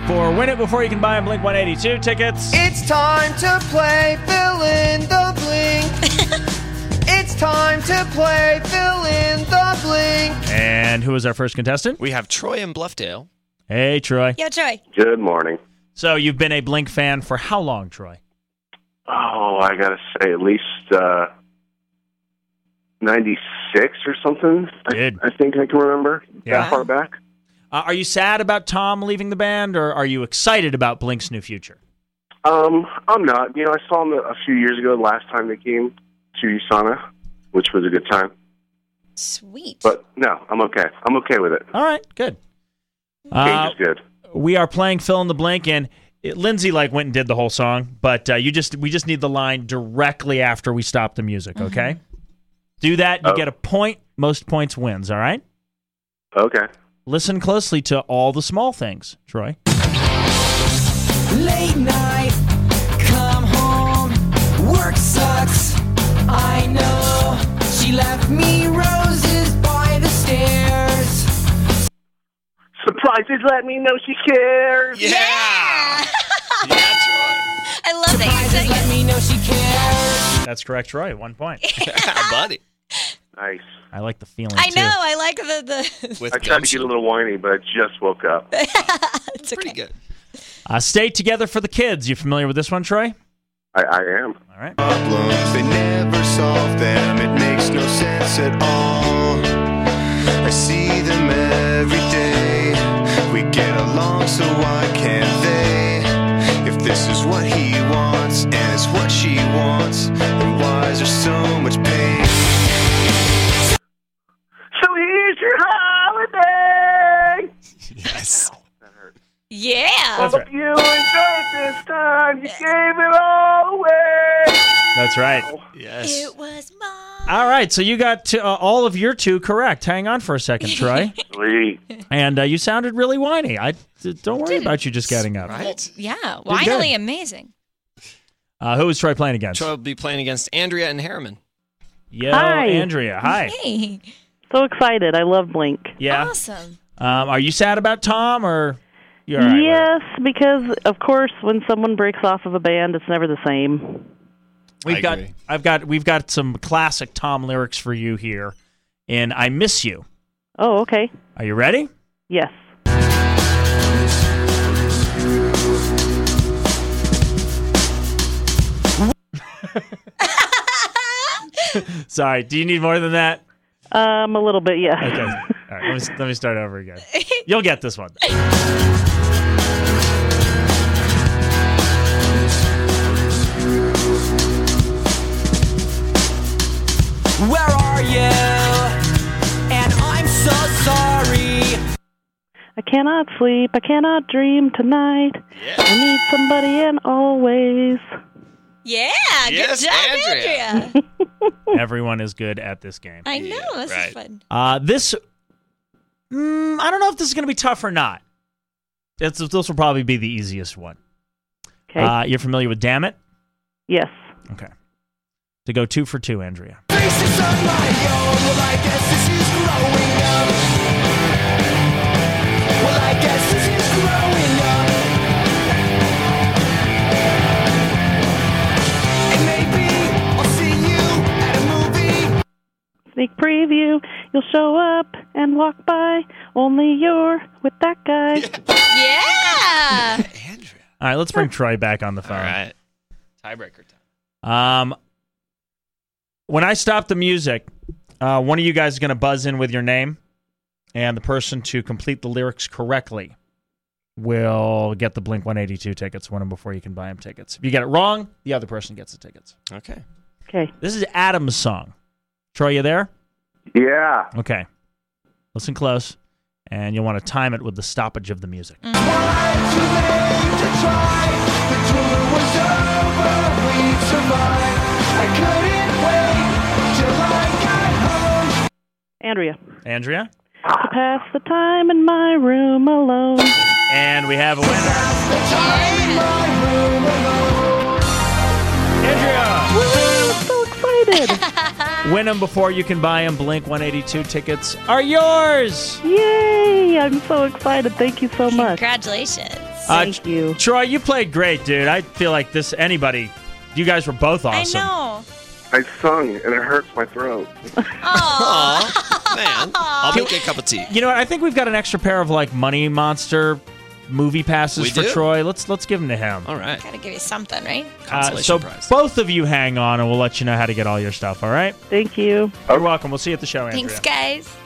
For Win It Before You Can Buy 'em Blink 182 tickets. It's time to play Fill in the Blink. It's time to play Fill in the Blink. And who is our first contestant? We have Troy in Bluffdale. Hey, Troy. Yo, Troy. Good morning. So you've been a Blink fan for how long, Troy? Oh, I got to say at least 96 or something. Good. I think I can remember Yeah. that far back. Are you sad about Tom leaving the band, or are you excited about Blink's new future? I'm not. You know, I saw them a few years ago, last time they came to USANA, which was a good time. Sweet. But no, I'm okay. I'm okay with it. All right, good. Change is good. We are playing Fill in the Blank, and Lindsay went and did the whole song, but we just need the line directly after we stop the music, okay? Do that, you get a point. Most points wins, all right? Okay. Listen closely to all the small things, Troy. Late night, come home, work sucks, I know. She left me roses by the stairs. Surprises let me know she cares. Yeah! Yeah, Troy. I love that you Surprises let me know she cares. That's correct, Troy. 1 point. Buddy. Nice. I like the feeling, I too. know. I like the With I tried to get a little whiny, but I just woke up. It's Pretty okay. good. Stay together for the kids. You familiar with this one, Troy? I am. All right. Problems, they never solve them. It makes no sense at all. I see them every day. We get along, so why can't they? If this is what he wants and it's what she wants, then why is there so much pain? So here's your holiday. Yes. Yeah. That's right. You enjoyed this time. You gave it all away. That's right. Yes. It was mine. All right, so you got all of your two correct. Hang on for a second, Troy. Sweet. And you sounded really whiny. Don't worry about you just getting up. Right? Yeah. good. Finally amazing. Who is Troy playing against? Troy will be playing against Andrea and Harriman. Yo, Hi. Andrea. Hi. Hey. So excited. I love Blink. Yeah. Awesome. Are you sad about Tom, or you all right with it? Yes, because, of course, when someone breaks off of a band, it's never the same. We've got some classic Tom lyrics for you here, and I Miss You. Oh, okay. Are you ready? Yes. Sorry, do you need more than that? A little bit, yeah. Okay. All right, let me start over again. You'll get this one. Where are you? And I'm so sorry. I cannot sleep. I cannot dream tonight. Yeah. I need somebody in always. Yeah. Yes, Good job, Andrea. Andrea. Everyone is good at this game. I know. This right. is fun. I don't know if this is going to be tough or not. This will probably be the easiest one. Okay. You're familiar with Damn It? Yes. Okay. To go 2 for 2, Andrea. Faces on my own. Well, I guess this is growing up. Well, I guess this is growing up. And maybe I'll see you at a movie. Sneak preview. You'll show up and walk by. Only you're with that guy. Yeah. Andrea. All right, let's bring Troy back on the phone. All right. Tiebreaker time. When I stop the music, one of you guys is going to buzz in with your name, and the person to complete the lyrics correctly will get the Blink 182 tickets. Win them before you can buy them tickets. If you get it wrong, the other person gets the tickets. Okay. Okay. This is Adam's song. Troy, you there? Yeah. Okay. Listen close, and you'll want to time it with the stoppage of the music. Andrea. Andrea? To pass the time in my room alone. And we have a winner. Andrea! I'm so excited. Win them before you can buy them. Blink 182 tickets are yours. Yay! I'm so excited. Thank you so much. Congratulations. Thank you. Troy, you played great, dude. I feel like you guys were both awesome. I know. I sung, and it hurts my throat. Aw, man. I'll make you a cup of tea. You know what? I think we've got an extra pair of like Money Monster movie passes We for do? Troy. Let's give them to him. All right. Gotta give you something, right? Consolation So prize. both of you hang on, and we'll let you know how to get all your stuff. All right? Thank you. You're welcome. We'll see you at the show, Andrea. Thanks, guys.